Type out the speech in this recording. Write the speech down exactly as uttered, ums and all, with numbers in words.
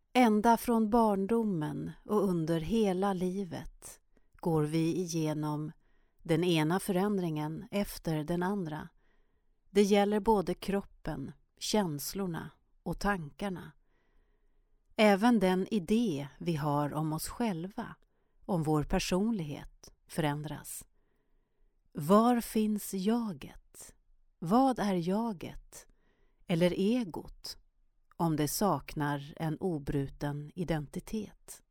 Ända från barndomen och under hela livet går vi igenom den ena förändringen efter den andra. Det gäller både kroppen, känslorna och tankarna. Även den idé vi har om oss själva, om vår personlighet, förändras. Var finns jaget? Vad är jaget? Eller egot, om det saknar en obruten identitet?